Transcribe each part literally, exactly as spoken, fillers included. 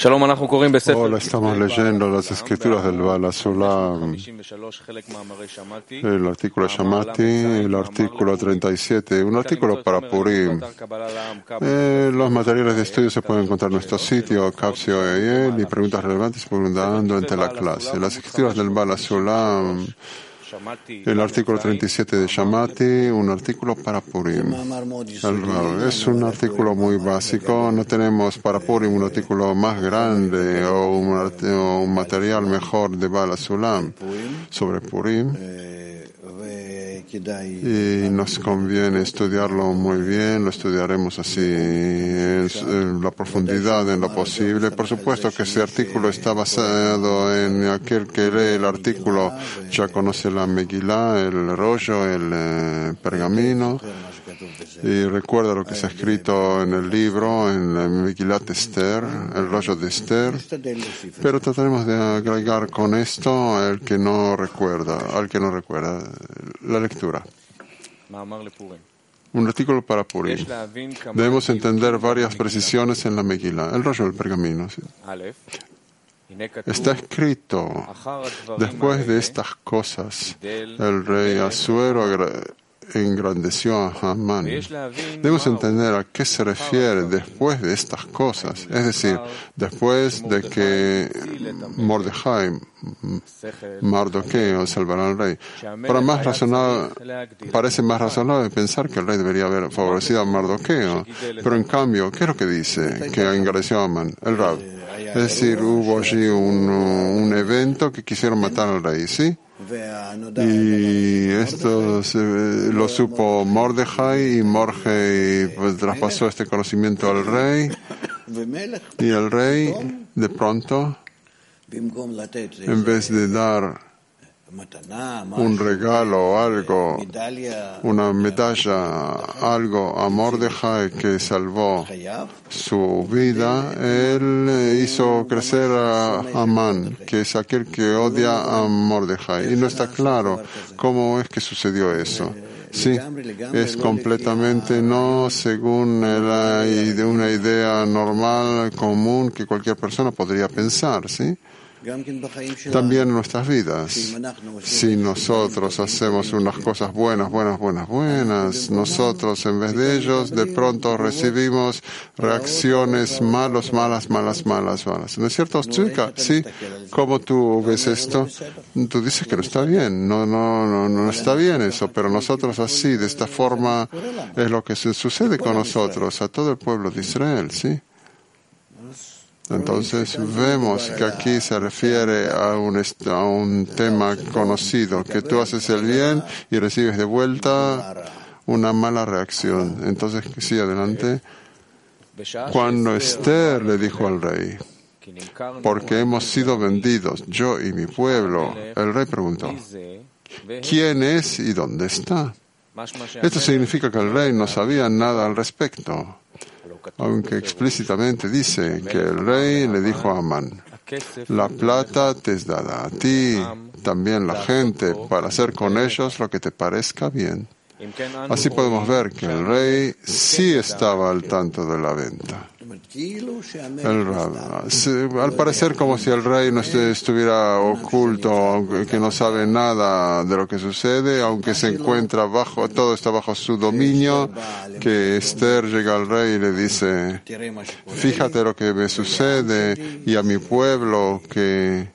Hola, estamos leyendo las escrituras del Bala Sulam, el artículo Shamati, el artículo treinta y siete, un artículo para Purim. Eh, los materiales de estudio se pueden encontrar en nuestro sitio, Capsio E L, y preguntas relevantes preguntando entre la clase. Las escrituras del Bala Sulam, el artículo treinta y siete de Shamati, un artículo para Purim. El, es un artículo muy básico, no tenemos para Purim un artículo más grande o un, o un material mejor de Bala Sulam sobre Purim. Y nos conviene estudiarlo muy bien, lo estudiaremos así en, en la profundidad, en lo posible. Por supuesto que ese artículo está basado en aquel que lee el artículo, ya conoce la Megilá, el rollo, el eh, pergamino, y recuerda lo que se ha escrito en el libro, en la Megilá de Esther, el rollo de Esther, pero trataremos de agregar con esto el que no recuerda, al que no recuerda, la lectura. Un artículo para Purim. Debemos entender varias precisiones en la Megilá, el rollo del pergamino. ¿Sí? Está escrito, después de estas cosas, el rey Asuero engrandeció a Hamán. Debemos entender a qué se refiere después de estas cosas, es decir, después de que Mordejai, Mardoqueo, salvará al rey. Para más razonable, parece más razonable pensar que el rey debería haber favorecido a Mardoqueo, pero en cambio, ¿qué es lo que dice que engrandeció a Hamán? El Rab. Es decir, hubo allí un, un evento que quisieron matar al rey, ¿sí? Y esto se, lo supo Mordejai, y Mordejai pues, traspasó este conocimiento al rey, y el rey de pronto, en vez de dar un regalo o algo, una medalla, algo a Mordejai que salvó su vida, él hizo crecer a Amán, que es aquel que odia a Mordejai. Y no está claro cómo es que sucedió eso. Sí, es completamente no según la, de una idea normal, común, que cualquier persona podría pensar, ¿sí? También en nuestras vidas, si nosotros hacemos unas cosas buenas, buenas, buenas, buenas, nosotros en vez de ellos de pronto recibimos reacciones malas, malas, malas, malas, malas. ¿No es cierto, chica? Sí. ¿Cómo tú ves esto? Tú dices que no está bien. No, no, no, no está bien eso, pero nosotros así, de esta forma, es lo que sucede con nosotros, a todo el pueblo de Israel, ¿sí? Entonces vemos que aquí se refiere a un, a un tema conocido, que tú haces el bien y recibes de vuelta una mala reacción. Entonces, sí, adelante. Cuando Esther le dijo al rey, porque hemos sido vendidos, yo y mi pueblo, el rey preguntó, ¿quién es y dónde está? Esto significa que el rey no sabía nada al respecto, aunque explícitamente dice que el rey le dijo a Amán, la plata te es dada a ti, también la gente, para hacer con ellos lo que te parezca bien. Así podemos ver que el rey sí estaba al tanto de la venta. El Rab, al parecer como si el rey no estuviera oculto, que no sabe nada de lo que sucede, aunque se encuentra bajo, todo está bajo su dominio, que Esther llega al rey y le dice, fíjate lo que me sucede y a mi pueblo que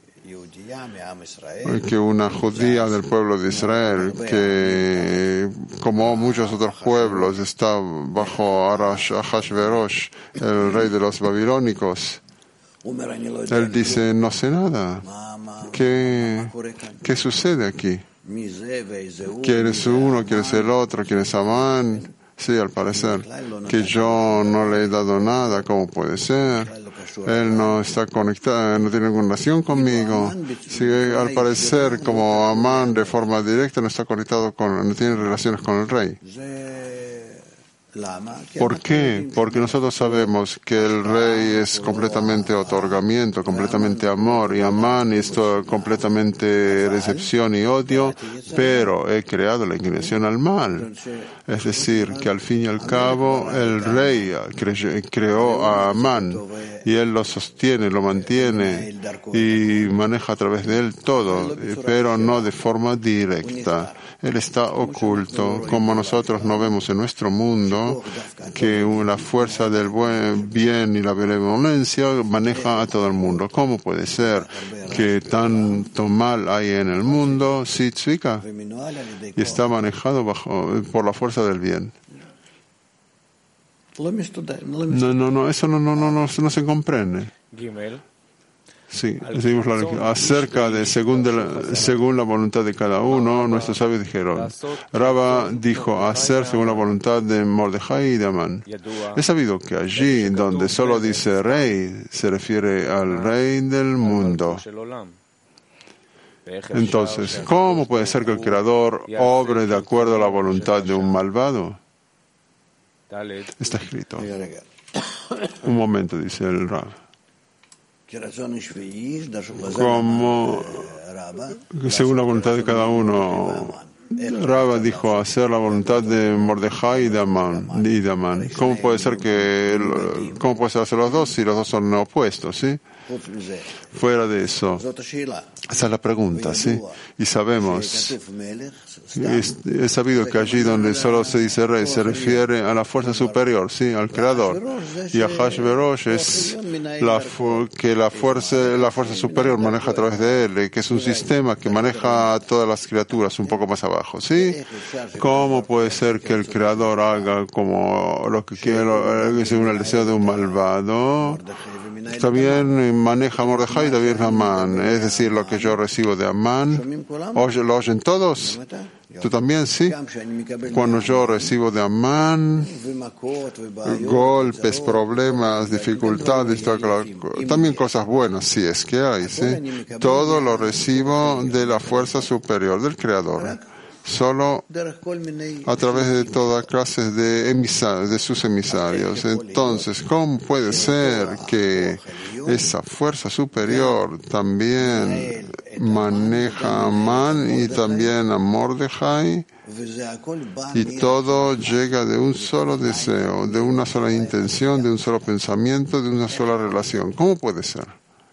que una judía del pueblo de Israel, que como muchos otros pueblos está bajo Ahashverosh, el rey de los babilónicos. Él dice, no sé nada. ¿Qué, qué sucede aquí? ¿Quién es uno? ¿Quién es el otro? ¿Quién es Amán? Sí, al parecer, que yo no le he dado nada, ¿cómo puede ser? Él no está conectado, no tiene ninguna relación conmigo. Sí, al parecer, como Amán de forma directa no está conectado con, no tiene relaciones con el rey. ¿Por qué? Porque nosotros sabemos que el rey es completamente otorgamiento, completamente amor, y Amán es todo completamente recepción y odio, pero he creado la inclinación al mal. Es decir, que al fin y al cabo el rey cre- creó a Amán y él lo sostiene, lo mantiene y maneja a través de él todo, pero no de forma directa. Él está oculto, como nosotros no vemos en nuestro mundo, que la fuerza del buen bien y la benevolencia maneja a todo el mundo. ¿Cómo puede ser que tanto mal hay en el mundo? Sí, Tzvika, y está manejado bajo, por la fuerza del bien. No, no, no, eso no, no, no, no, no se comprende. Sí, seguimos la lectura. Acerca de según, de la, según la voluntad de cada uno, nuestros sabios dijeron, Raba dijo hacer según la voluntad de Mordejai y de Amán. Es sabido que allí donde solo dice rey, se refiere al rey del mundo. Entonces, ¿cómo puede ser que el Creador obre de acuerdo a la voluntad de un malvado? Está escrito. Un momento, dice el Rab. Como según la voluntad de cada uno, Raba dijo hacer la voluntad de Mordejai y de Amán. Y de Amán. ¿Cómo puede ser que cómo puede ser hacer los dos si los dos son opuestos, sí? Fuera de eso, esa es la pregunta, ¿sí? Y sabemos, es, es sabido que allí donde solo se dice rey se refiere a la fuerza superior, ¿sí? Al Creador. Y a Hashverosh es la que la fuerza, la fuerza superior maneja a través de él, que es un sistema que maneja a todas las criaturas un poco más abajo, ¿sí? ¿Cómo puede ser que el Creador haga como lo que quiere, según el deseo de un malvado? También maneja Mordejai y también Amán, es decir, lo que yo recibo de Amán, ¿oye, ¿lo oyen todos? ¿Tú también, sí? Cuando yo recibo de Amán, golpes, problemas, dificultades, también cosas buenas, si es que hay, ¿sí? Todo lo recibo de la fuerza superior, del Creador. Solo a través de toda clase de emisarios, de sus emisarios. Entonces, ¿cómo puede ser que esa fuerza superior también maneja a Amán y también a Mordejai? Y todo llega de un solo deseo, de una sola intención, de un solo pensamiento, de una sola relación. ¿Cómo puede ser?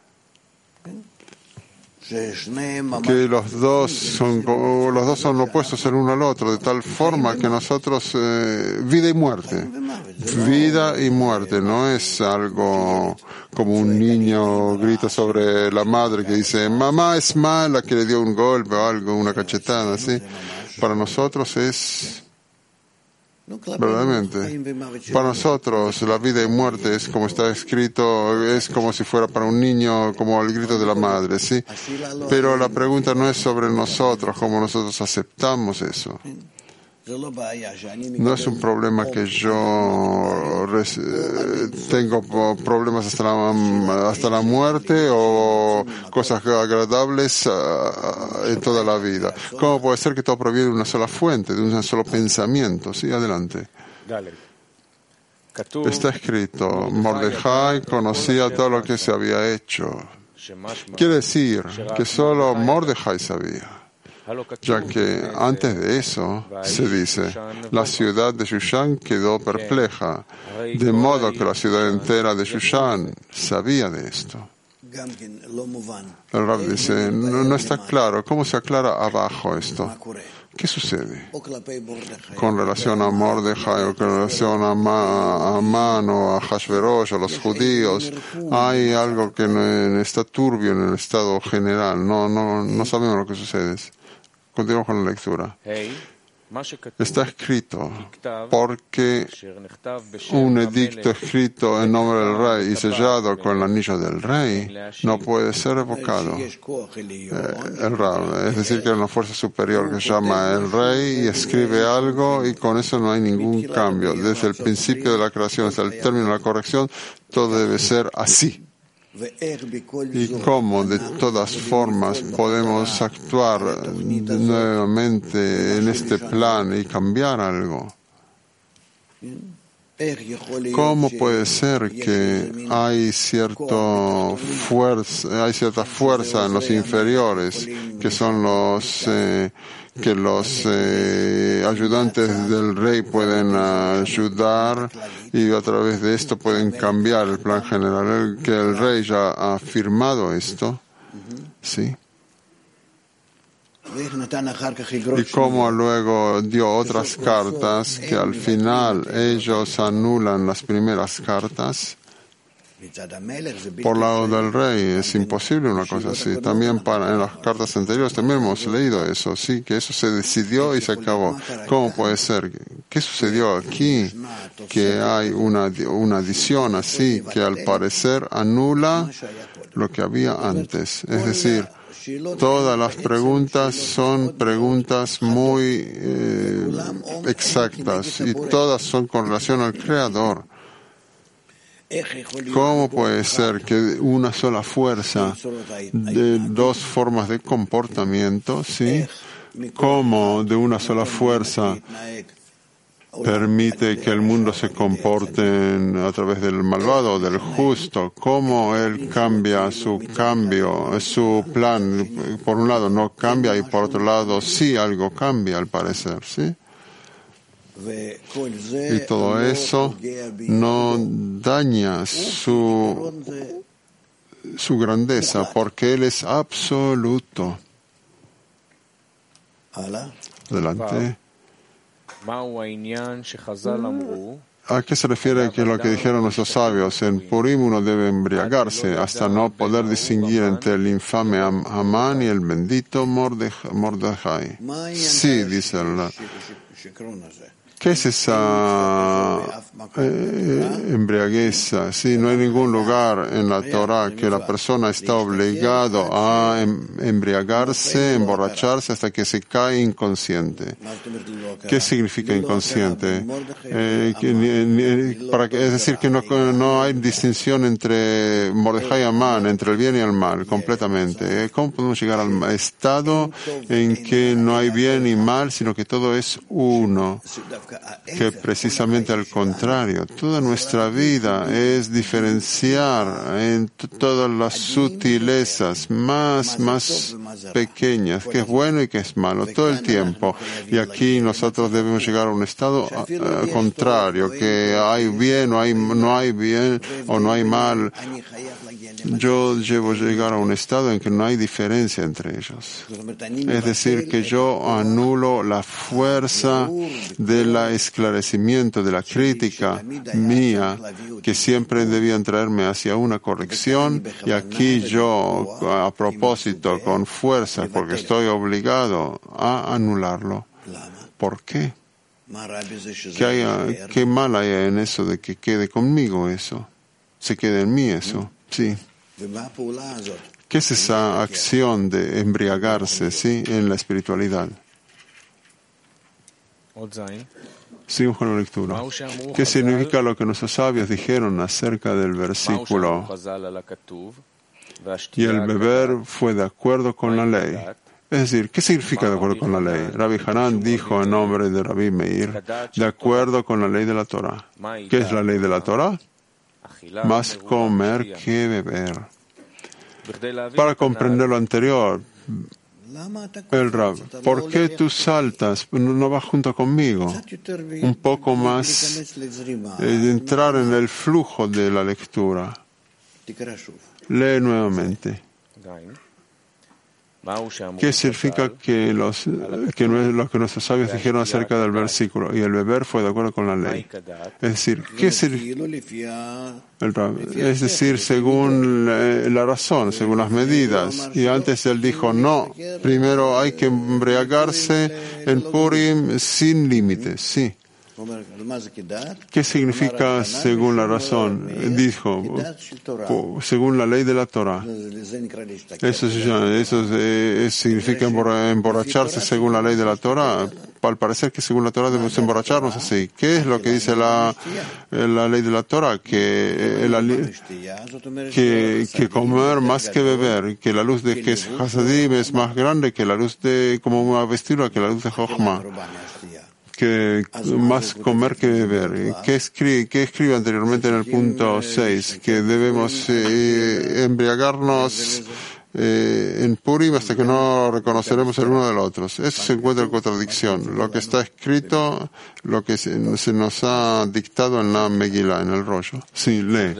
Que los dos son los dos son opuestos el uno al otro, de tal forma que nosotros eh, vida y muerte, vida y muerte, no es algo como un niño grita sobre la madre que dice mamá es mala, que le dio un golpe o algo, una cachetada, ¿sí? Para nosotros es verdaderamente, para nosotros la vida y muerte es como está escrito, es como si fuera para un niño, como el grito de la madre, ¿sí? Pero la pregunta no es sobre nosotros, cómo nosotros aceptamos eso. No es un problema que yo tengo problemas hasta la, hasta la muerte o cosas agradables en toda la vida. ¿Cómo puede ser que todo proviene de una sola fuente, de un solo pensamiento? Sí, adelante. Está escrito, Mordejai conocía todo lo que se había hecho. Quiere decir que solo Mordejai sabía. Ya que antes de eso se dice, la ciudad de Shushan quedó perpleja, de modo que la ciudad entera de Shushan sabía de esto. El Rab dice, no, no está claro, ¿cómo se aclara abajo esto? ¿Qué sucede? Con relación a Mordejai o con relación a Amán o a Hashverosh o a los judíos, hay algo que no está turbio en el estado general, no, no, no sabemos lo que sucede. Continuamos con la lectura. Está escrito porque un edicto escrito en nombre del rey y sellado con el anillo del rey no puede ser revocado. Eh, el Rab, es decir, que hay una fuerza superior que se llama el rey y escribe algo y con eso no hay ningún cambio. Desde el principio de la creación hasta el término de la corrección, todo debe ser así. Y cómo de todas formas podemos actuar nuevamente en este plan y cambiar algo. ¿Cómo puede ser que hay, cierto fuerza, hay cierta fuerza en los inferiores, que son los eh, que los eh, ayudantes del rey pueden ayudar y a través de esto pueden cambiar el plan general? El, que el rey ya ha firmado esto, ¿sí? Y cómo luego dio otras cartas que al final ellos anulan las primeras cartas. Por lado del rey es imposible una cosa así. También para, en las cartas anteriores también hemos leído eso, sí, que eso se decidió y se acabó. ¿Cómo puede ser? ¿Qué sucedió aquí? Que hay una, una adición así que al parecer anula lo que había antes. Es decir, todas las preguntas son preguntas muy eh, exactas y todas son con relación al Creador. ¿Cómo puede ser que una sola fuerza de dos formas de comportamiento, sí? ¿Cómo de una sola fuerza permite que el mundo se comporte a través del malvado o del justo? ¿Cómo él cambia su cambio, su plan? Por un lado no cambia y por otro lado sí algo cambia al parecer, ¿sí? Y todo eso no daña su, su grandeza porque él es absoluto. Adelante. ¿A qué se refiere que lo que dijeron nuestros sabios? En Purim uno debe embriagarse hasta no poder distinguir entre el infame Amán y el bendito Mordejai. Sí, dice el... ¿Qué es esa eh, embriagueza? Sí, no hay ningún lugar en la Torah que la persona está obligado a em, embriagarse, emborracharse hasta que se cae inconsciente. ¿Qué significa inconsciente? Eh, que, ni, ni, para que, es decir, que no, no hay distinción entre Mordejai y Amán, entre el bien y el mal, completamente. ¿Cómo podemos llegar al estado en que no hay bien y mal, sino que todo es uno? Que precisamente al contrario, toda nuestra vida es diferenciar en todas las sutilezas más, más pequeñas, que es bueno y que es malo, todo el tiempo. Y aquí nosotros debemos llegar a un estado uh, contrario, que hay bien o hay, no hay bien o no hay mal. Yo debo llegar a un estado en que no hay diferencia entre ellos. Es decir, que yo anulo la fuerza del esclarecimiento, de la crítica mía, que siempre debían traerme hacia una corrección, y aquí yo, a propósito, con fuerza, porque estoy obligado a anularlo. ¿Por qué? ¿Qué, hay, qué mal hay en eso de que quede conmigo eso? ¿Se quede en mí eso? Sí. ¿Qué es esa acción de embriagarse, sí, en la espiritualidad? Sigo con la lectura. ¿Qué significa lo que nuestros sabios dijeron acerca del versículo? Y el beber fue de acuerdo con la ley. Es decir, ¿qué significa de acuerdo con la ley? Rabbi Hanan dijo en nombre de Rabbi Meir, de acuerdo con la ley de la Torah. ¿Qué es la ley de la Torah? Más comer que beber. Para comprender lo anterior, el Rab, ¿por qué tú saltas? No vas junto conmigo. Un poco más eh, entrar en el flujo de la lectura. Lee nuevamente. ¿Qué significa que, los, que lo que nuestros sabios dijeron acerca del versículo? Y el beber fue de acuerdo con la ley. Es decir, ¿qué significa? Es decir, según la, la razón, según las medidas. Y antes él dijo, no, primero hay que embriagarse en Purim sin límites, sí. ¿Qué significa según la razón? Dijo, según la ley de la Torah. Eso, eso eh, significa emborracharse según la ley de la Torah. Al parecer que según la Torah debemos emborracharnos así. ¿Qué es lo que dice la, la ley de la Torah? Que, la, que, que comer más que beber, que la luz de que es Hasadim es más grande que la luz de, como una vestidura, que la luz de Jochma. que más comer que beber. ¿Qué escribe, qué escribe anteriormente en el punto seis? Que debemos eh, embriagarnos eh, en Purim hasta que no reconoceremos el uno del otro. Eso se encuentra en contradicción. Lo que está escrito, lo que se, se nos ha dictado en la Megilá, en el rollo. Sí, lee.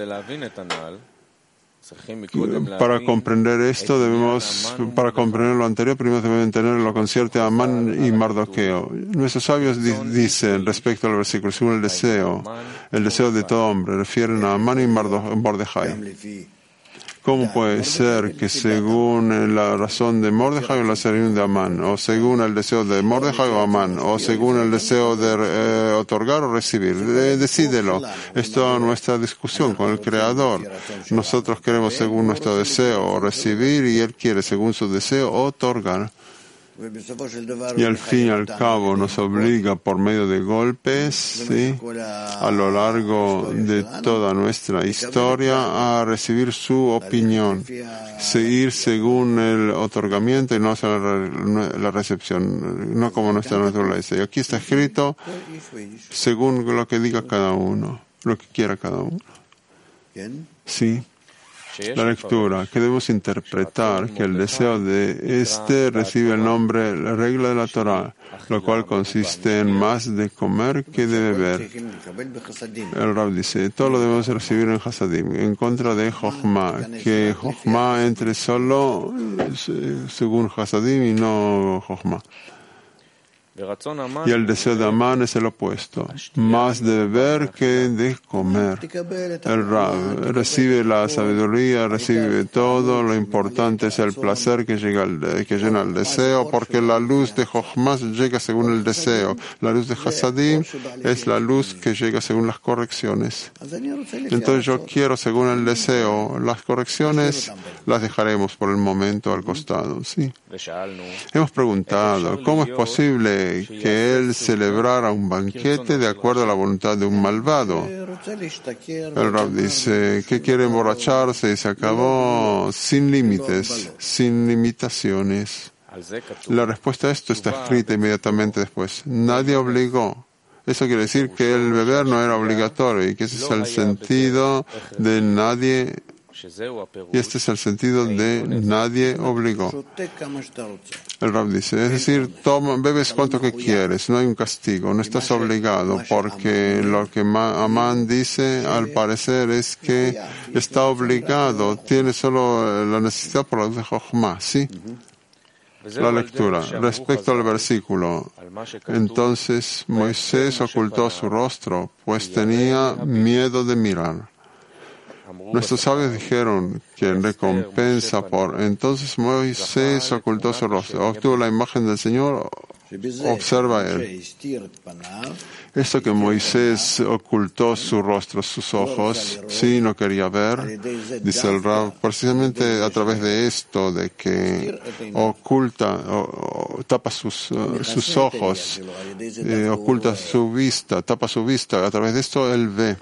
Para comprender esto, debemos, para comprender lo anterior, primero debemos entender lo que concierne a Amán y Mardoqueo. Nuestros sabios di dicen respecto al versículo, según el deseo, el deseo de todo hombre, refieren a Amán y Mordejai. ¿Cómo puede ser que según la razón de Mordejai o la razón de Amán, o según el deseo de Mordejai o Amán, o según el deseo de eh, otorgar o recibir? Eh, decídelo. Esto es nuestra discusión con el Creador. Nosotros queremos según nuestro deseo recibir y Él quiere según su deseo otorgar. Y al fin y al cabo nos obliga por medio de golpes, ¿sí?, a lo largo de toda nuestra historia a recibir su opinión, seguir según el otorgamiento y no la recepción, no como nuestra naturaleza. Y aquí está escrito según lo que diga cada uno, lo que quiera cada uno. Sí. La lectura, que debemos interpretar que el deseo de este recibe el nombre, la regla de la Torah, lo cual consiste en más de comer que de beber. El Rab dice, todo lo debemos recibir en Hasadim, en contra de Jochma, que Jochma entre solo según Hasadim y no Jochma. Y el deseo de Amán es el opuesto, más de beber que de comer. El Rab recibe la sabiduría, recibe todo, lo importante es el placer que, llega al, que llena el deseo, porque la luz de Jochma llega según el deseo, la luz de Hasadim es la luz que llega según las correcciones. Entonces yo quiero según el deseo, las correcciones las dejaremos por el momento al costado. Sí. Hemos preguntado, ¿cómo es posible que él celebrara un banquete de acuerdo a la voluntad de un malvado? El Rab dice que quiere emborracharse y se acabó sin límites, sin limitaciones. La respuesta a esto está escrita inmediatamente después. Nadie obligó. Eso quiere decir que el beber no era obligatorio y que ese es el sentido de nadie. Y este es el sentido de nadie obligó. El Rab dice, es decir, toma, bebes cuanto que quieres, no hay un castigo, no estás obligado, porque lo que Amán dice, al parecer, es que está obligado, tiene solo la necesidad por la luz de Jochma, ¿sí? La lectura. Respecto al versículo, entonces Moisés ocultó su rostro, pues tenía miedo de mirar. Nuestros sabios dijeron que en recompensa por... Entonces Moisés ocultó su rostro, obtuvo la imagen del Señor, observa él. Esto que Moisés ocultó su rostro, sus ojos, sí, no quería ver, dice el Rab, precisamente a través de esto, de que oculta, o, o, tapa sus, uh, sus ojos, eh, oculta su vista, tapa su vista, a través de esto él ve.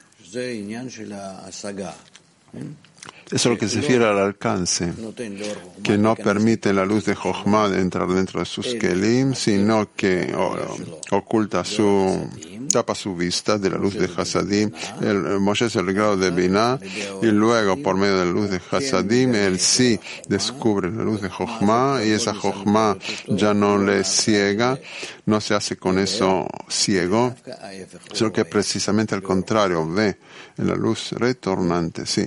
Eso es lo que se refiere al alcance, que no permite la luz de Jochma entrar dentro de sus kelim, sino que o, oculta su, tapa su vista de la luz de Hasadim. El, el Moshe es el grado de Binah, y luego por medio de la luz de Hasadim, él sí descubre la luz de Jochma, y esa Jochma ya no le ciega, no se hace con eso ciego, sino que precisamente al contrario, ve en la luz retornante, sí.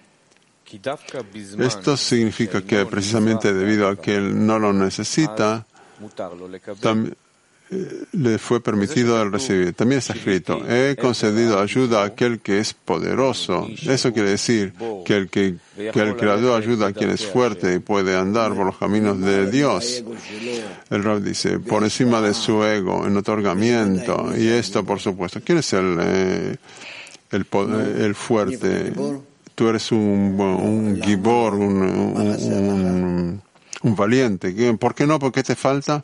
Esto significa que precisamente debido a que él no lo necesita, también le fue permitido el recibir. También está escrito, he concedido ayuda a aquel que es poderoso. Eso quiere decir que el que, que el Creador ayuda a quien es fuerte y puede andar por los caminos de Dios. El Rab dice, por encima de su ego, en otorgamiento. Y esto, por supuesto, ¿quién es el, eh, el, el fuerte? Tú eres un, un gibor, un, un, un, un valiente. ¿Por qué no? ¿Por qué te falta?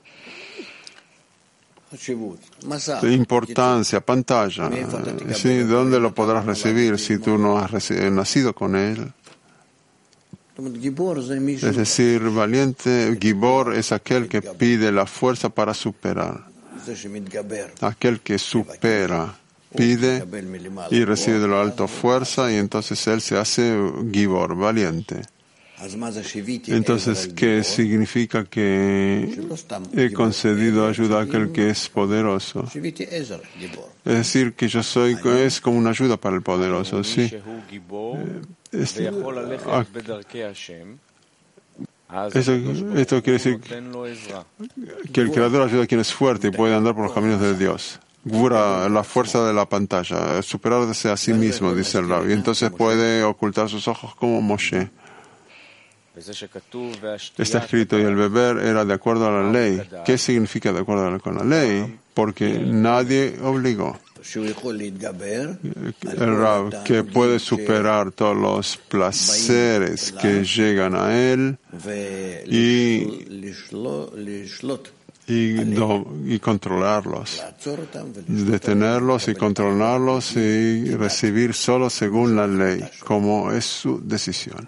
Importancia, pantalla. ¿Sí? ¿De dónde lo podrás recibir si tú no has nacido con él? Es decir, valiente, gibor es aquel que pide la fuerza para superar. Aquel que supera, pide y recibe de lo alto fuerza, y entonces él se hace gibor, valiente. Entonces, ¿qué significa que he concedido ayuda a aquel que es poderoso? Es decir, que yo soy, es como una ayuda para el poderoso, ¿sí? Es, Eso, esto quiere decir que el Creador ayuda a quien es fuerte y puede andar por los caminos de Dios. Gvura, la fuerza de la pantalla, superarse a sí mismo, dice el Rabbi. Entonces puede ocultar sus ojos como Moshe. Está escrito, y el beber era de acuerdo a la ley. ¿Qué significa de acuerdo con la ley? Porque nadie obligó. El Rab, que puede superar todos los placeres que llegan a él y, y, do, y controlarlos, detenerlos y controlarlos y recibir solo según la ley, como es su decisión.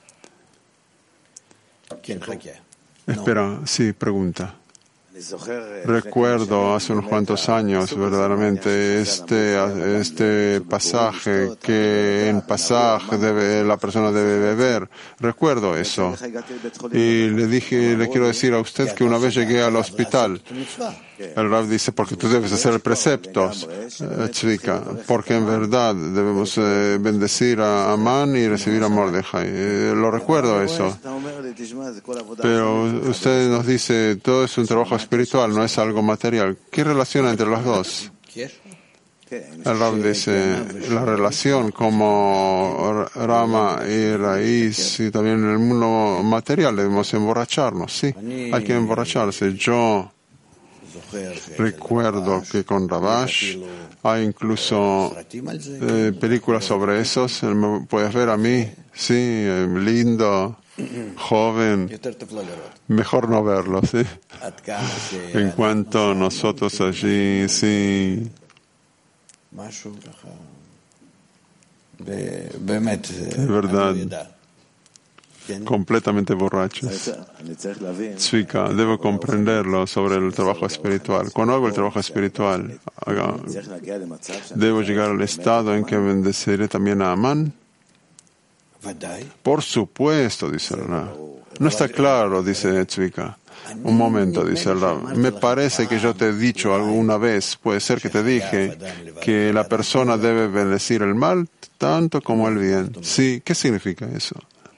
Espera, sí, pregunta. Recuerdo hace unos cuantos años verdaderamente este, este pasaje, que en pasaje debe, la persona debe beber. Recuerdo eso. Y le dije, le quiero decir a usted que una vez llegué al hospital. El Rav dice, porque tú debes hacer el precepto, Tzvika, porque en verdad debemos eh, bendecir a Amán y recibir a Mordejai. Eh, lo recuerdo eso. Pero usted nos dice, todo es un trabajo espiritual, no es algo material. ¿Qué relación entre los dos? El Rav dice, la relación como rama y raíz, y también en el mundo material debemos emborracharnos, sí, hay que emborracharse. Yo recuerdo que con Rabash hay incluso eh, películas sobre eso. Me puedes ver a mí, sí, eh, lindo, joven, mejor no verlo, sí. En cuanto a nosotros allí, sí, es verdad, completamente borrachos. Tzvika, debo comprenderlo sobre el trabajo espiritual. Cuando hago el trabajo espiritual, haga, ¿debo llegar al estado en que bendeciré también a Amán? Por supuesto, dice el Rab. No está claro, dice Tzvika. Un momento, dice el Rab. Me parece que yo te he dicho alguna vez, puede ser que te dije, que la persona debe bendecir el mal tanto como el bien. Sí, ¿qué significa eso?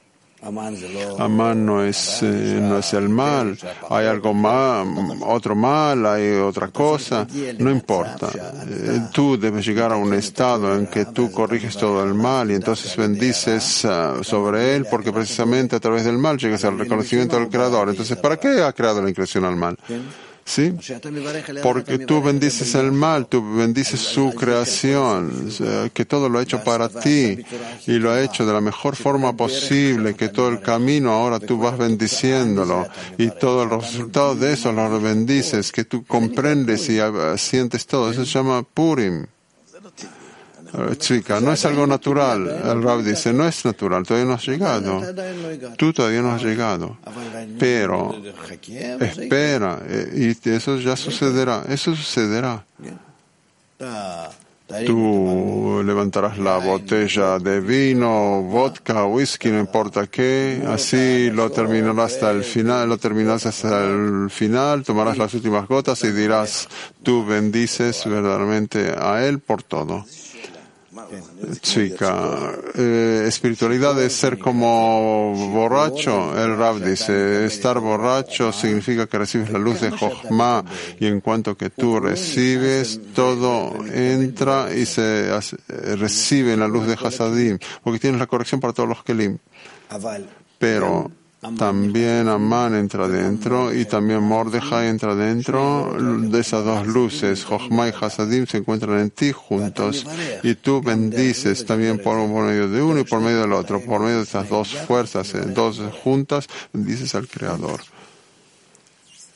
Amán no es, eh, no es el mal, hay algo más, otro mal, hay otra cosa, no importa. Eh, tú debes llegar a un estado en que tú corriges todo el mal y entonces bendices uh, sobre él, porque precisamente a través del mal llegas al reconocimiento del Creador. Entonces, ¿para qué ha creado la inclinación al mal? ¿Sí? Porque tú bendices el mal, tú bendices su creación, que todo lo ha hecho para ti y lo ha hecho de la mejor forma posible, que todo el camino ahora tú vas bendiciéndolo y todo el resultado de eso lo bendices, que tú comprendes y sientes todo. Eso se llama Purim. Chica, no es algo natural. El Rab dice, no es natural, todavía no has llegado. Tú todavía no has llegado. Pero espera, y eso ya sucederá. Eso sucederá. Tú levantarás la botella de vino, vodka, whisky, no importa qué, así lo terminarás hasta el final, lo terminarás hasta el final, tomarás las últimas gotas y dirás, tú bendices verdaderamente a él por todo. Chica, eh, espiritualidad es ser como borracho. El Rab dice, estar borracho significa que recibes la luz de Jochma y en cuanto que tú recibes, todo entra y se hace, recibe en la luz de Hasadim, porque tienes la corrección para todos los Kelim. Pero también Amán entra dentro y también Mordejai entra dentro de esas dos luces. Jochma y Hasadim se encuentran en ti juntos y tú bendices también por medio de uno y por medio del otro. Por medio de estas dos fuerzas, dos juntas, bendices al Creador.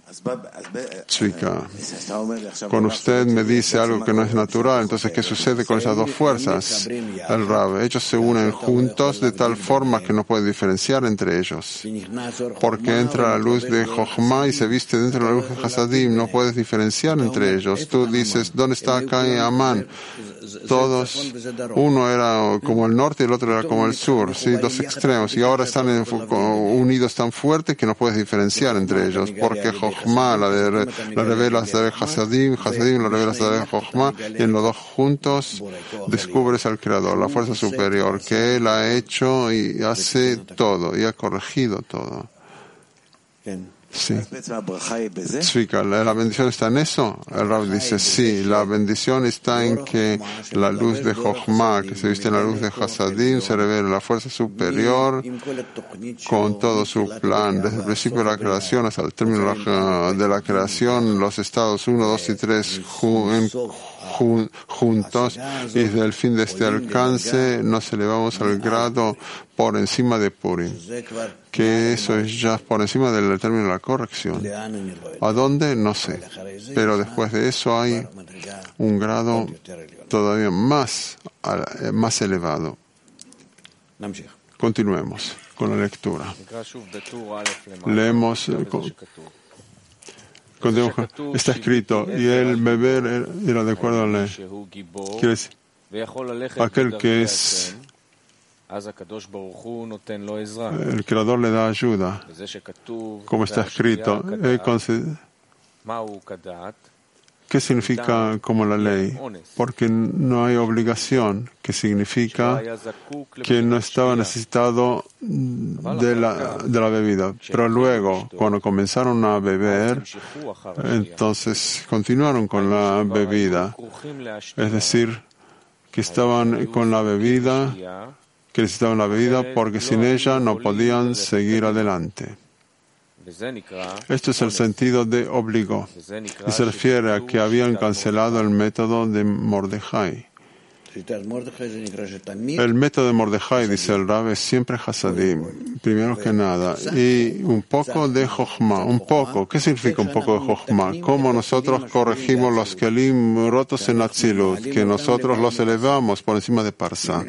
Tzvika, cuando usted me dice algo que no es natural, entonces ¿qué sucede con esas dos fuerzas? El Rab, ellos se unen juntos de tal forma que no puede diferenciar entre ellos. Porque entra la luz de Jochma y se viste dentro de la luz de Hasadim, no puedes diferenciar entre ellos. Tú dices, ¿dónde está acá en Amán? Todos, uno era como el norte y el otro era como el sur, ¿sí? Dos extremos, y ahora están en, unidos tan fuertes que no puedes diferenciar entre ellos, porque Jochma la, de, la revela de Hasadim, Hasadim la revela de Jochma, y en los dos juntos descubres al Creador, la fuerza superior, que Él ha hecho y hace todo, y ha corregido todo. Sí. Tzvika, ¿la bendición está en eso? El Rab dice, sí, la bendición está en que la luz de Jochma, que se viste en la luz de Hasadim, se revela la fuerza superior con todo su plan, desde el principio de la creación hasta el término de la creación, los estados uno, dos y tres jun, jun, juntos, y desde el fin de este alcance nos elevamos al grado por encima de Purim, que eso es ya por encima del término de la corrección. ¿A dónde? No sé. Pero después de eso hay un grado todavía más, más elevado. Continuemos con la lectura. Leemos. Está escrito, y el beber era de acuerdo a la ley. Quiere decir, aquel que es el Creador le da ayuda, como está escrito. ¿Qué significa como la ley? Porque no hay obligación, que significa que no estaba necesitado de la, de la bebida. Pero luego, cuando comenzaron a beber, entonces continuaron con la bebida. Es decir, que estaban con la bebida, que necesitaban la bebida porque sin ella no podían seguir adelante. Esto es el sentido de obligó, y se refiere a que habían cancelado el método de Mordejai. El método de Mordejai, dice el Rab, es siempre Hasadim, primero que nada, y un poco de Jochma. Un poco, ¿qué significa un poco de Jochma? Cómo nosotros corregimos los kelim rotos en Atzilut, que nosotros los elevamos por encima de Parsa.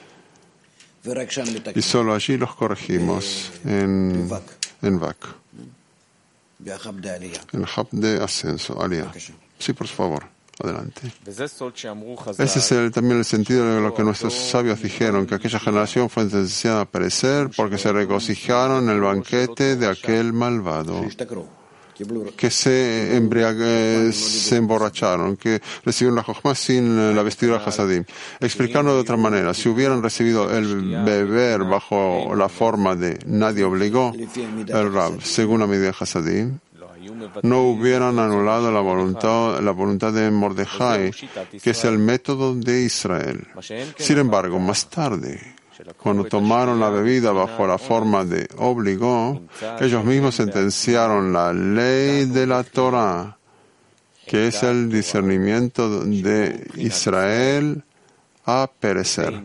Y solo allí los corregimos en, en Vak. En el Hab de ascenso, Aliyah. Sí, por favor, adelante. Ese es el, también el sentido de lo que nuestros sabios dijeron, que aquella generación fue sentenciada a perecer porque se regocijaron en el banquete de aquel malvado, que se embriague, se emborracharon, que recibieron la Jochma sin la vestidura Hasadim. Explicando de otra manera, si hubieran recibido el beber bajo la forma de nadie obligó, el Rab, según la medida de Hasadim, no hubieran anulado la voluntad, la voluntad de Mordejai, que es el método de Israel. Sin embargo, más tarde, cuando tomaron la bebida bajo la forma de obligó, ellos mismos sentenciaron la ley de la Torah, que es el discernimiento de Israel, a perecer.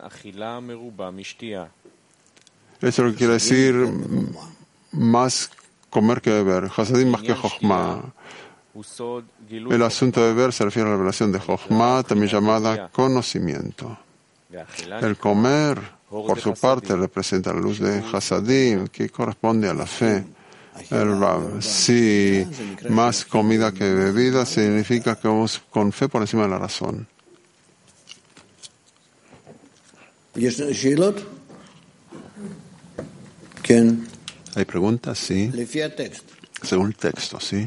Eso lo que quiere decir más comer que beber. Hasadim más que Jochma. El asunto de beber se refiere a la revelación de Jochma, también llamada conocimiento. El comer, por su parte, representa la luz de Hasadim, que corresponde a la fe. El Rab, si más comida que bebida, significa que vamos con fe por encima de la razón. ¿Hay preguntas? Sí. Según el texto, sí.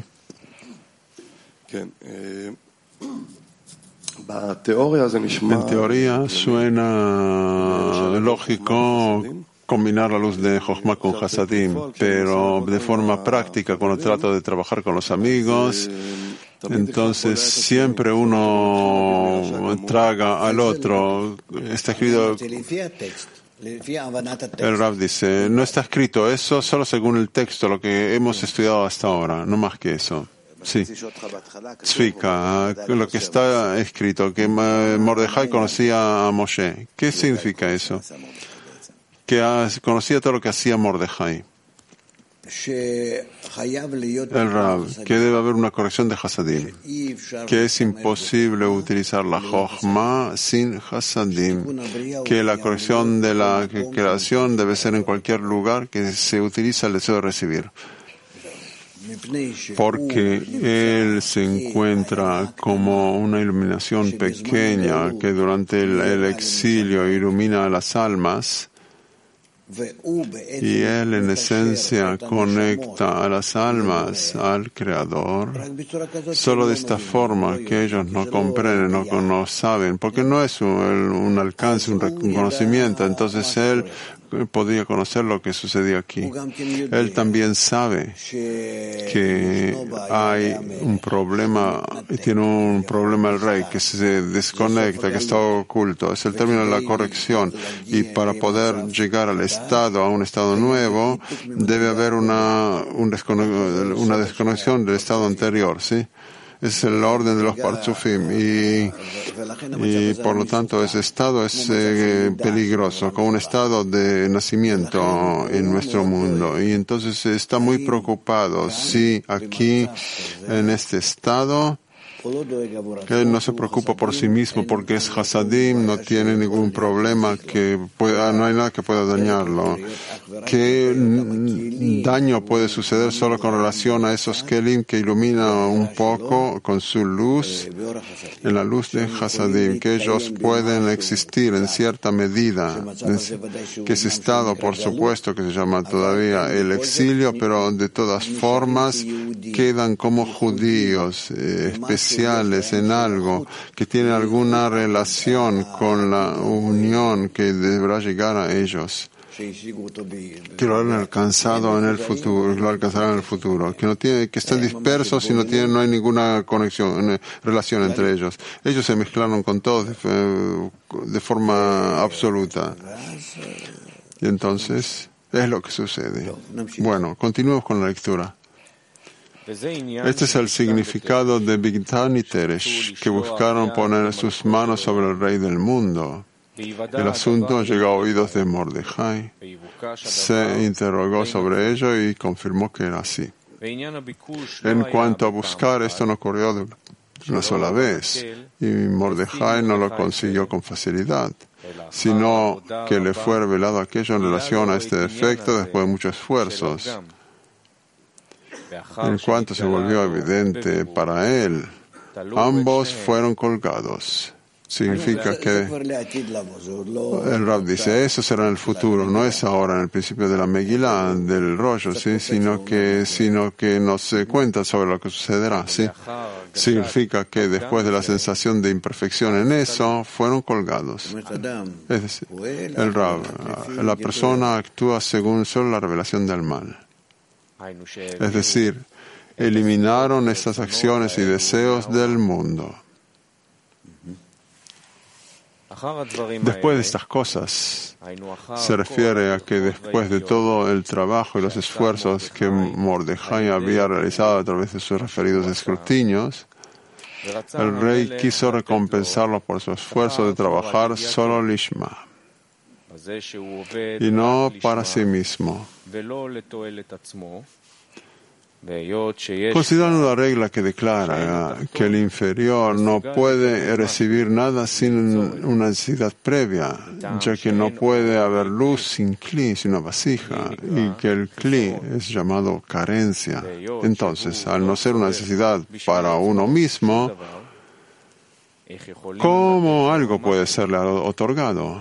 En teoría suena lógico combinar la luz de Jochma con Hasadim, pero de forma práctica, cuando trato de trabajar con los amigos, entonces siempre uno traga al otro. Está escrito, el Rab dice, no está escrito eso solo según el texto, lo que hemos estudiado hasta ahora, no más que eso. Sí, Tzvika, lo que está escrito, que Mordejai conocía a Moshe. ¿Qué significa eso? Que conocía todo lo que hacía Mordejai. el Rab, que debe haber una corrección de Hasadim, que es imposible utilizar la Jochma sin Hasadim, que la corrección de la creación debe ser en cualquier lugar que se utiliza el deseo de recibir. Porque él se encuentra como una iluminación pequeña que durante el, el exilio ilumina a las almas, y él en esencia conecta a las almas al Creador solo de esta forma que ellos no comprenden, no, no saben, porque no es un, un alcance, un reconocimiento. Entonces él podría conocer lo que sucedió aquí. Él también sabe que hay un problema, tiene un problema el rey, que se desconecta, que está oculto. Es el término de la corrección. Y para poder llegar al estado, a un estado nuevo, debe haber una, un desconex- una desconexión del estado anterior, ¿sí? Es el orden de los partzufim y, y por lo tanto ese estado es eh, peligroso, como un estado de nacimiento en nuestro mundo. Y entonces está muy preocupado si aquí, en este estado, que él no se preocupa por sí mismo porque es Hasadim, no tiene ningún problema, que pueda, no hay nada que pueda dañarlo. ¿Qué daño puede suceder solo con relación a esos Kelim que iluminan un poco con su luz, en la luz de Hasadim, que ellos pueden existir en cierta medida, que ese estado, por supuesto, que se llama todavía el exilio, pero de todas formas quedan como judíos eh, especiales en algo que tiene alguna relación con la unión que deberá llegar a ellos, que lo han alcanzado en el futuro, lo alcanzarán en el futuro, que no tiene, que están dispersos y no tienen, no hay ninguna conexión, relación entre ellos. Ellos se mezclaron con todos de, de forma absoluta. Y entonces es lo que sucede. Bueno, continuemos con la lectura. Este es el significado de Bigtan y Teresh, que buscaron poner sus manos sobre el rey del mundo. El asunto llegó a oídos de Mordejai, se interrogó sobre ello y confirmó que era así. En cuanto a buscar, esto no ocurrió de una sola vez, y Mordejai no lo consiguió con facilidad, sino que le fue revelado aquello en relación a este defecto después de muchos esfuerzos. En cuanto se volvió evidente para él, ambos fueron colgados. Significa que el Rab dice, eso será en el futuro, no es ahora en el principio de la Megilá, del rollo, ¿sí? sino que sino que nos cuenta sobre lo que sucederá. ¿sí? Significa que después de la sensación de imperfección en eso, fueron colgados. Es decir, el Rab, la persona actúa según solo la revelación del mal. Es decir, eliminaron estas acciones y deseos del mundo. Después de estas cosas, se refiere a que después de todo el trabajo y los esfuerzos que Mordejai había realizado a través de sus referidos escrutinios, el rey quiso recompensarlo por su esfuerzo de trabajar solo lishma, y no para sí mismo. Considerando la regla que declara que el inferior no puede recibir nada sin una necesidad previa, ya que no puede haber luz sin kli, sin una vasija, y que el kli es llamado carencia. Entonces, al no ser una necesidad para uno mismo, ¿cómo algo puede serle otorgado?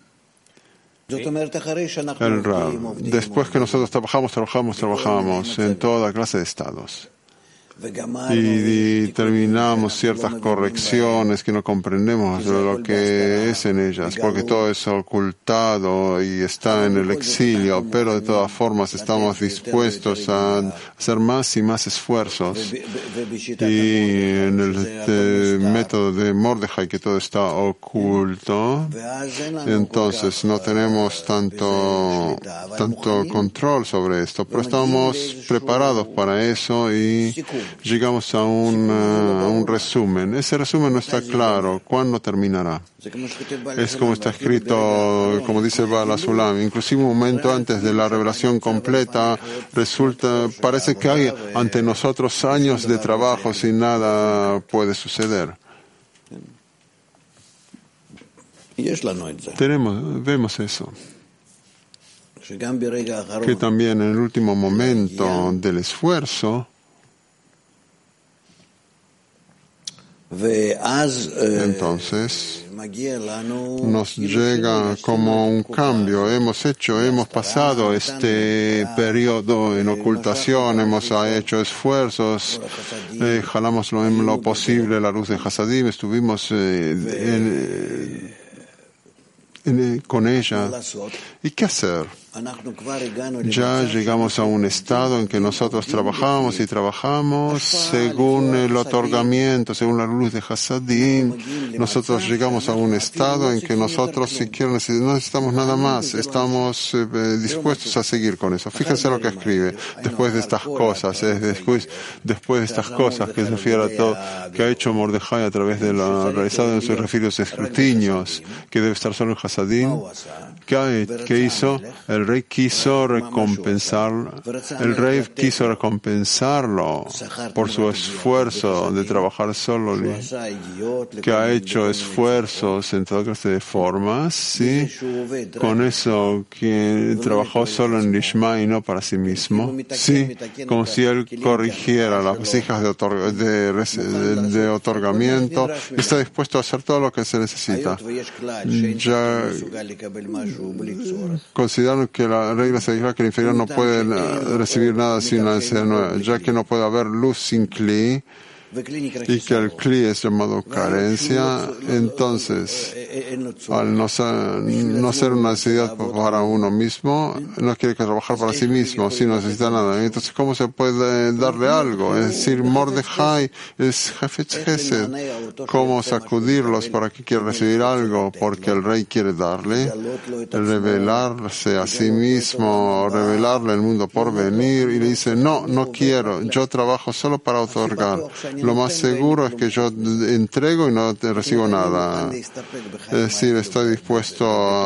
El Rab, después que nosotros trabajamos, trabajamos, trabajamos en toda clase de estados y, y terminamos ciertas correcciones que no comprendemos de lo que es en ellas, porque todo es ocultado y está en el exilio, pero de todas formas estamos dispuestos a hacer más y más esfuerzos. Y en el este, método de Mordejai, que todo está oculto, entonces no tenemos tanto, tanto control sobre esto, pero estamos preparados para eso y llegamos a un, uh, a un resumen. Ese resumen no está claro. ¿Cuándo terminará? Es como está escrito, como dice Baal HaSulam, inclusive un momento antes de la revelación completa, resulta, parece que hay ante nosotros años de trabajo y nada puede suceder. Tenemos, vemos eso. Que también en el último momento del esfuerzo, entonces nos llega como un cambio. Hemos hecho, hemos pasado este periodo en ocultación, hemos hecho esfuerzos, eh, jalamos lo, en lo posible la luz de Hasadim, estuvimos eh, en, en, con ella. ¿Y qué hacer? Ya llegamos a un estado en que nosotros trabajamos y trabajamos según el otorgamiento, según la luz de Hasadim. Nosotros llegamos a un estado en que nosotros siquiera no necesitamos nada más. Estamos eh, dispuestos a seguir con eso. Fíjense lo que escribe. Después de estas cosas, eh, después, después de estas cosas que se refiere a todo, que ha hecho Mordejai a través de la realizada en sus referidos escrutinios, que debe estar solo en Hasadim. ¿Qué, ¿Qué hizo? El rey quiso recompensar, el rey quiso recompensarlo por su esfuerzo de trabajar solo, que ha hecho esfuerzos en toda clase de formas, ¿sí? Con eso que trabajó solo en Lishma y no para sí mismo, ¿sí? Como si él corrigiera las vasijas de, otorg de, de, de otorgamiento, está dispuesto a hacer todo lo que se necesita. Ya consideran que la regla se dice que el inferior no puede recibir nada sin una necesidad nueva, ya que no puede haber luz sin Kli, y que el Kli es llamado carencia, entonces, al no ser, no ser una necesidad para uno mismo, no quiere trabajar para sí mismo, si no necesita nada. Entonces, ¿cómo se puede darle algo? Es decir, Mordejai es Jefetz Chesed. ¿Cómo sacudirlos para que quiera recibir algo? Porque el rey quiere darle, revelarse a sí mismo, revelarle el mundo por venir, y le dice, no, no quiero, yo trabajo solo para otorgar. Lo más seguro es que yo entrego y no te recibo nada. Es decir, estoy dispuesto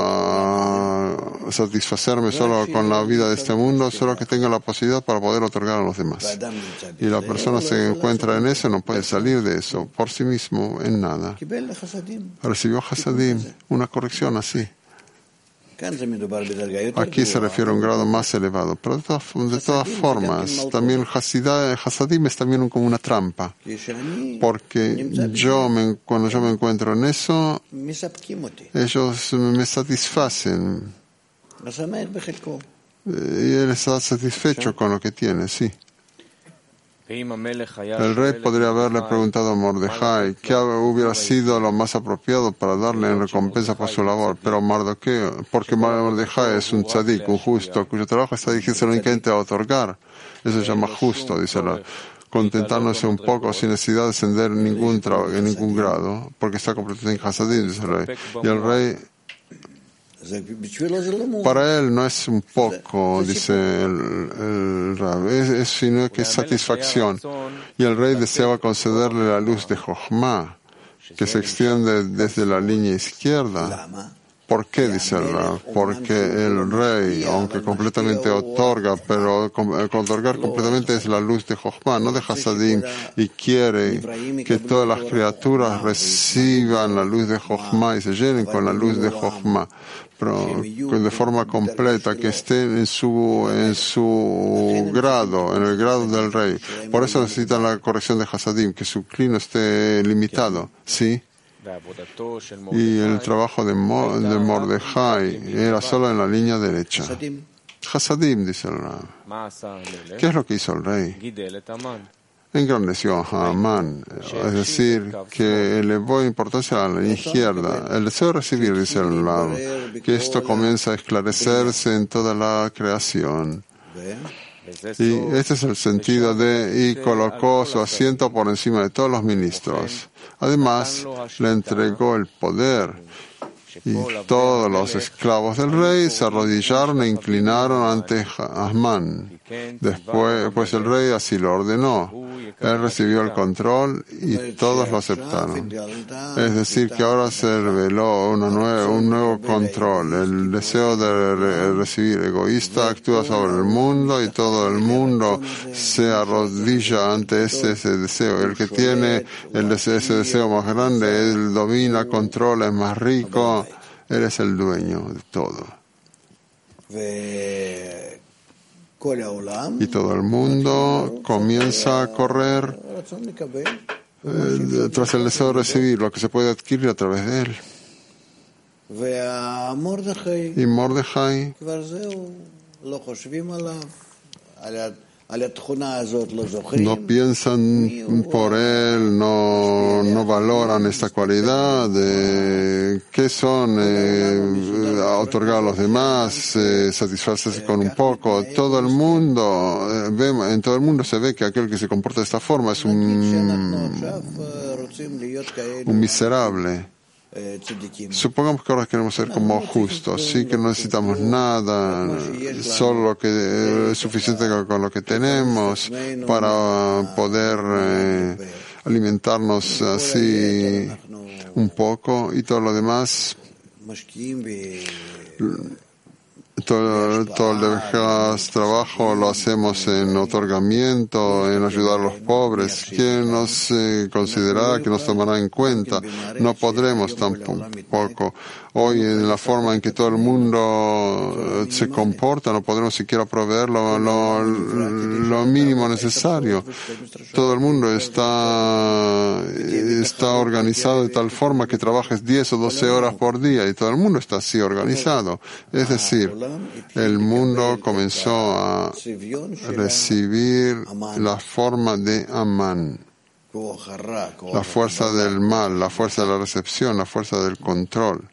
a satisfacerme solo con la vida de este mundo, solo que tenga la posibilidad para poder otorgar a los demás. Y la persona se encuentra en eso, no puede salir de eso por sí mismo en nada. Recibió Hasadim, una corrección así. Aquí se refiere a un grado más elevado, pero de todas, de todas formas, también Hasadim es también como una trampa, porque yo me, cuando yo me encuentro en eso, ellos me satisfacen, y él está satisfecho con lo que tiene, sí. El rey podría haberle preguntado a Mordejai qué hubiera sido lo más apropiado para darle en recompensa por su labor, pero Mardoqueo, porque Mordejai es un tzadik, un justo, cuyo trabajo está dirigido únicamente a otorgar. Eso se llama justo, dice la contentándose un poco sin necesidad de ascender en ningún, en ningún grado, porque está completamente en Hasadim, dice el rey. Y el rey, para él no es un poco, dice el, el Rab, es, es, sino que es satisfacción. Y el rey deseaba concederle la luz de Jochma, que se extiende desde la línea izquierda. ¿Por qué? Dice el Rab. Porque el rey, aunque completamente otorga, pero otorgar completamente es la luz de Jochma, no de Hasadim, y quiere que todas las criaturas reciban la luz de Jochma y se llenen con la luz de Jochma, pero de forma completa, que estén en su, en su grado, en el grado del rey. Por eso necesitan la corrección de Hasadim, que su Kli no esté limitado, ¿sí? Y el trabajo de, Mo, de Mordejai era solo en la línea derecha. Hasadim, dice el Rab. ¿Qué es lo que hizo el rey? Engrandeció a Amán, es decir, que elevó importancia a la izquierda. El deseo de recibir, dice el Rab, que esto comienza a esclarecerse en toda la creación. Y este es el sentido de, y colocó su asiento por encima de todos los ministros. Además, le entregó el poder Y todos los esclavos del rey se arrodillaron e inclinaron ante Amán. Después, pues el rey así lo ordenó. Él recibió el control y todos lo aceptaron. Es decir, que ahora se reveló una nueva, un nuevo control. El deseo de re recibir egoísta actúa sobre el mundo y todo el mundo se arrodilla ante ese, ese deseo. El que tiene el deseo, ese deseo más grande, él domina, controla, es más rico. Él es el dueño de todo. Y todo el mundo comienza a correr eh, tras el deseo de recibir lo que se puede adquirir a través de él. Y Mordejai no piensan por él, no, no valoran esta cualidad, de qué son, eh, otorgar a los demás, eh, satisfacerse con un poco. Todo el mundo, eh, ve, en todo el mundo se ve que aquel que se comporta de esta forma es un, un miserable. Supongamos que ahora queremos ser como justos, sí que no necesitamos nada, solo lo que es suficiente con lo que tenemos para poder eh, alimentarnos así un poco, y todo lo demás, todo, todo el demás trabajo lo hacemos en otorgamiento, en ayudar a los pobres. ¿Quién nos eh, considerará, que nos tomará en cuenta? No podremos tampoco. Hoy, en la forma en que todo el mundo se comporta, no podremos siquiera proveer lo, lo, lo mínimo necesario. Todo el mundo está, está organizado de tal forma que trabajes diez o doce horas por día, y todo el mundo está así organizado. Es decir, el mundo comenzó a recibir la forma de Amán, la fuerza del mal, la fuerza de la recepción, la fuerza del control.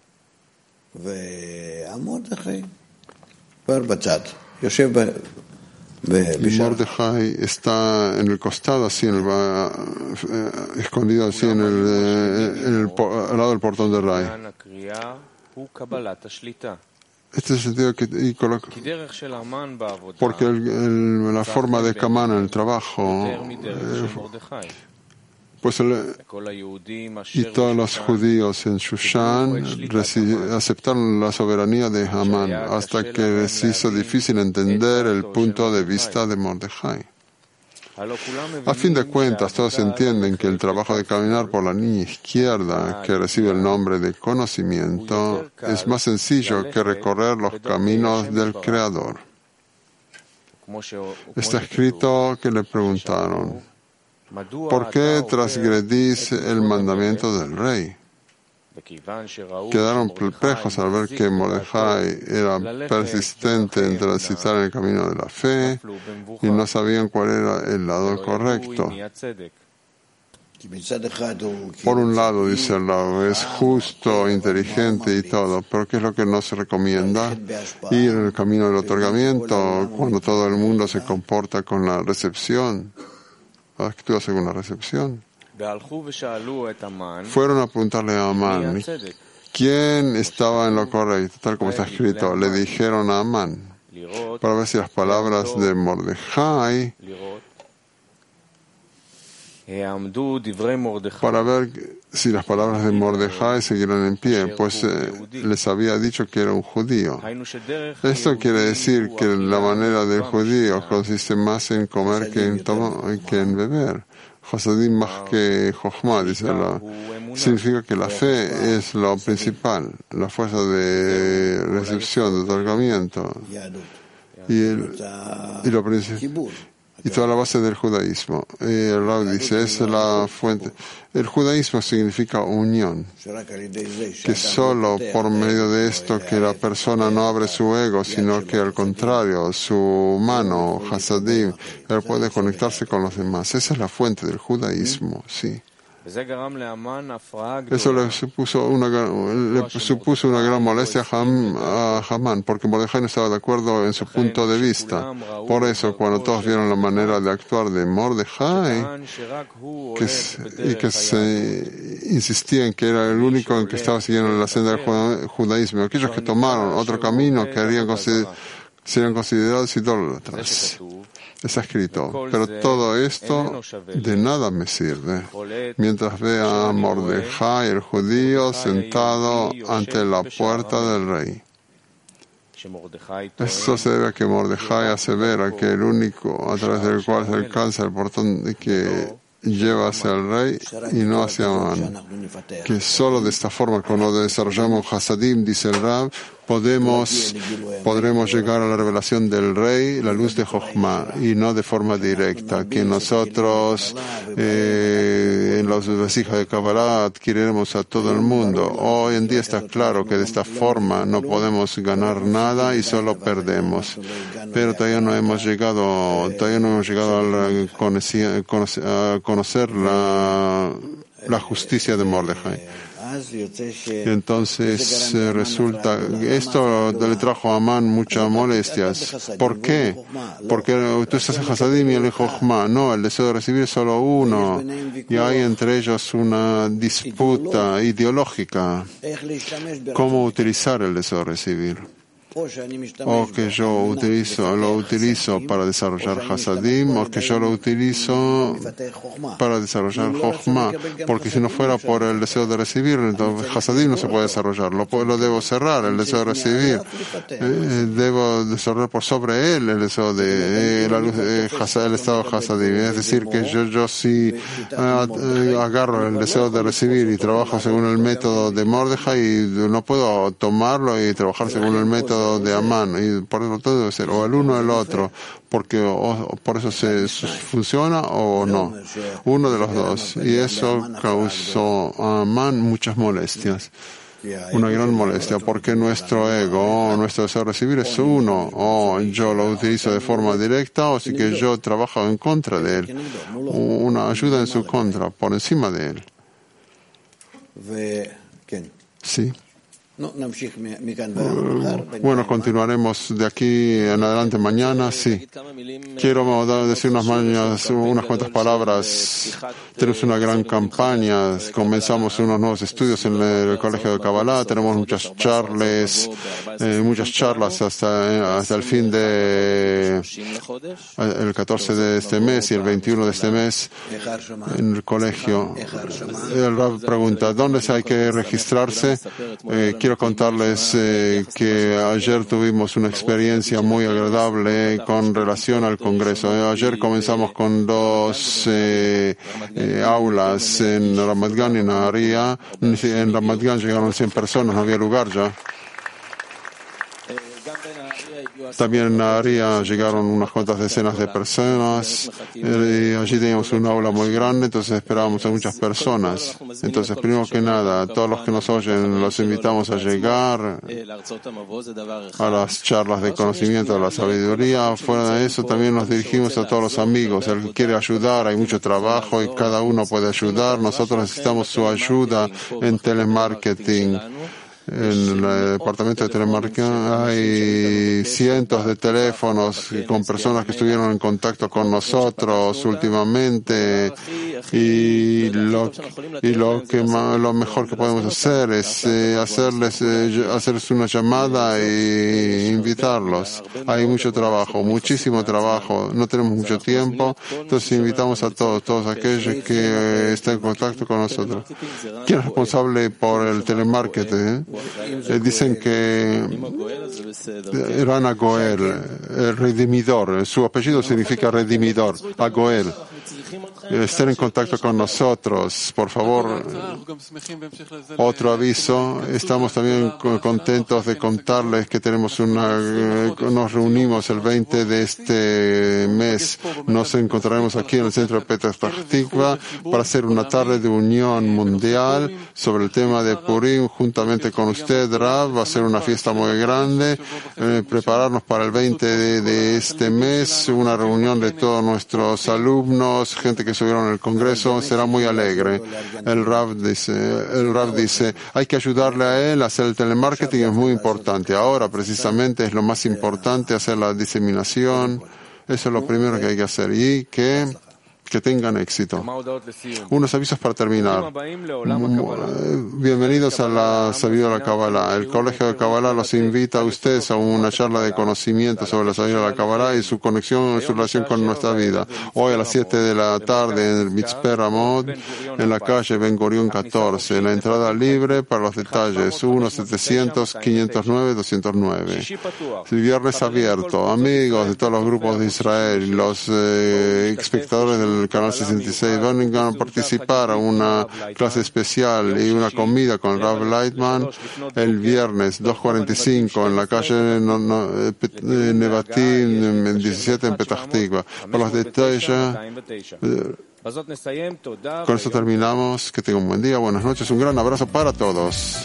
Y Mordejai está en el costado, así, en el, eh, escondido así en el, eh, en el, al lado del portón del rey. Este es el sentido que y coloca, porque el, el, la forma de Kamán en el trabajo, eh, pues el, y todos los judíos en Shushan aceptaron la soberanía de Amán, hasta que les hizo difícil entender el punto de vista de Mordejai. A fin de cuentas, todos entienden que el trabajo de caminar por la línea izquierda, que recibe el nombre de conocimiento, es más sencillo que recorrer los caminos del Creador. Está escrito que le preguntaron: ¿por qué transgredís el mandamiento del rey? Quedaron perplejos al ver que Mordejai era persistente en transitar en el camino de la fe y no sabían cuál era el lado correcto. Por un lado, dice Allah, es justo, inteligente y todo, pero ¿qué es lo que nos recomienda? Ir en el camino del otorgamiento, cuando todo el mundo se comporta con la recepción, actúa según la recepción. Fueron a preguntarle a Amán quién estaba en lo correcto, tal como está escrito. Le dijeron a Amán, para ver si las palabras de Mordejai, para ver si las palabras de Mordejai seguirán en pie, pues eh, les había dicho que era un judío. Esto quiere decir que la manera del judío consiste más en comer que en, tomar, que en beber. Hasadim más que Jochma, dice Allah. Significa que la fe es lo principal, la fuerza de recepción, de otorgamiento. Y, el, y lo principal. Y toda la base del judaísmo. Eh, el Rab dice, es la fuente. El judaísmo significa unión. Que solo por medio de esto que la persona no abre su ego, sino que al contrario, su mano, Hasadim, él puede conectarse con los demás. Esa es la fuente del judaísmo, sí. Eso le supuso una, le supuso una gran molestia a Hamán, porque Mordejai no estaba de acuerdo en su punto de vista. Por eso, cuando todos vieron la manera de actuar de Mordejai, que, y que se insistía en que era el único en que estaba siguiendo la senda del judaísmo, aquellos que tomaron otro camino querían consider, serían considerados idólatras. Está escrito, pero todo esto de nada me sirve mientras vea a Mordejai, el judío, sentado ante la puerta del rey. Esto se debe a que Mordejai asevera que el único a través del cual se alcanza el portón de que lleva hacia el rey y no hacia Amán. Que solo de esta forma, cuando desarrollamos Hasadim, dice el Rab, podemos, podremos llegar a la revelación del rey, la luz de Jochma, y no de forma directa, que nosotros eh, en los vasijas de Kabbalah adquiriremos a todo el mundo. Hoy en día está claro que de esta forma no podemos ganar nada y solo perdemos. Pero todavía no hemos llegado, todavía no hemos llegado a, la, conocer, a conocer la, la justicia de Mordejai. Entonces eh, resulta, esto le trajo a Amán muchas molestias. ¿Por qué? Porque tú estás en Hasadim y el Jochma. No, el deseo de recibir es solo uno. Y hay entre ellos una disputa ideológica. ¿Cómo utilizar el deseo de recibir? O que yo utilizo, lo utilizo para desarrollar Hasadim, o que yo lo utilizo para desarrollar Jochma, porque si no fuera por el deseo de recibir, entonces Hasadim no se puede desarrollar, lo, lo debo cerrar, el deseo de recibir, eh, debo desarrollar por sobre él el deseo de eh, la luz, eh, el estado Hasadim, es decir, que yo, yo si eh, agarro el deseo de recibir y trabajo según el método de Mordejai, y no puedo tomarlo y trabajar según el método de Amán, y por eso todo debe ser o el uno o el otro, porque o, por eso se funciona o no, uno de los dos, y eso causó a Amán muchas molestias, una gran molestia, porque nuestro ego, nuestro deseo de recibir es uno, o yo lo utilizo de forma directa, o si que yo trabajo en contra de él, una ayuda en su contra, por encima de él. Sí. Bueno, continuaremos de aquí en adelante mañana. Sí. Quiero decir unas, mañas, unas cuantas palabras. Tenemos una gran campaña. Comenzamos unos nuevos estudios en el Colegio de Kabbalah. Tenemos muchas charlas, eh, muchas charlas hasta, hasta el fin de el catorce de este mes y el veintiuno de este mes en el colegio. El Rab pregunta, ¿dónde hay que registrarse? Eh, Quiero contarles eh, que ayer tuvimos una experiencia muy agradable con relación al Congreso. Eh, ayer comenzamos con dos eh, eh, aulas en Ramat Gan y en Nahariya. En Ramat Gan llegaron cien personas, no había lugar ya. También en Nahariya llegaron unas cuantas decenas de personas. Eh, allí teníamos un aula muy grande, entonces esperábamos a muchas personas. Entonces, primero que nada, a todos los que nos oyen, los invitamos a llegar a las charlas de conocimiento de la sabiduría. Fuera de eso, también nos dirigimos a todos los amigos. El que quiere ayudar, hay mucho trabajo y cada uno puede ayudar. Nosotros necesitamos su ayuda en telemarketing. En el departamento de telemarketing hay cientos de teléfonos con personas que estuvieron en contacto con nosotros últimamente, y lo, y lo que más, lo mejor que podemos hacer es eh, hacerles eh, hacerles una llamada e invitarlos. Hay mucho trabajo, muchísimo trabajo, no tenemos mucho tiempo, entonces invitamos a todos, todos aquellos que eh, estén en contacto con nosotros. ¿Quién es responsable por el telemarketing? Eh, dicen que eran Agoel, el redimidor, su apellido significa redimidor, Agoel. Estén en contacto con nosotros, por favor. Otro aviso, estamos también contentos de contarles que tenemos una, nos reunimos el veinte de este mes, nos encontraremos aquí en el centro de Petah Tikva para hacer una tarde de unión mundial sobre el tema de Purim, juntamente con usted, Rav. Va a ser una fiesta muy grande, eh, prepararnos para el veinte de, de este mes, una reunión de todos nuestros alumnos, vimos gente que subieron al Congreso, será muy alegre. El Rav dice, el Rav dice, hay que ayudarle a él a hacer el telemarketing, es muy importante. Ahora precisamente es lo más importante, hacer la diseminación. Eso es lo primero que hay que hacer. Y que que tengan éxito. Unos avisos para terminar. Bienvenidos a la sabiduría de la Kabbalah. El Colegio de Kabbalah los invita a ustedes a una charla de conocimiento sobre la sabiduría de la Kabbalah y su conexión y su relación con nuestra vida. Hoy a las siete de la tarde en el Mitzpe Ramot, en la calle Ben Gurion catorce. La entrada libre para los detalles. uno setecientos quinientos nueve doscientos nueve. El viernes abierto. Amigos de todos los grupos de Israel, los eh, espectadores del el canal sesenta y seis van a participar a una clase especial y una comida con el Rav Lightman el viernes dos cuarenta y cinco en la calle no, no, Nevatim diecisiete en Petah Tikva. Por los detalles, eh, con eso terminamos. Que tengan un buen día, buenas noches, un gran abrazo para todos.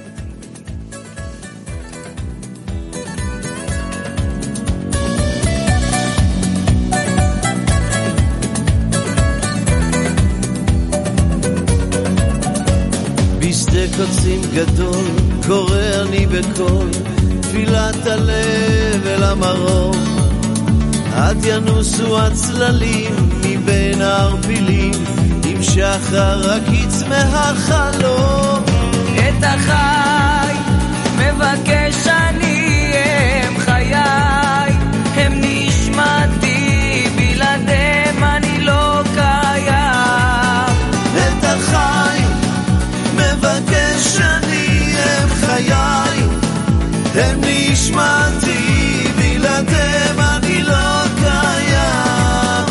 בשדה קוצים גדול, קורא אני בקול, תפילת הלב אל המרום. עד ינוסו הצללים מבין הערפילים, עם שחר הקיץ מהחלום. את החי מבקש אני, הם חיי, הם נשמתי, בלעדיהם אני לא קיים. את החי מבקש אני, הם חיי, הם נשמתי, בלעדיהם אני לא קיים.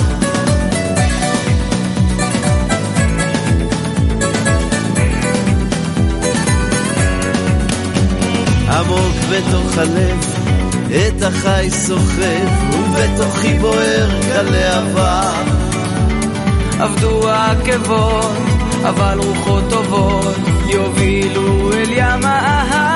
עמוק בתוך הלב את החי סוחף, ובתוכי בוער כלהבה. עבדו העקבות אבל רוחות טובות יובילו אל ים האהבה.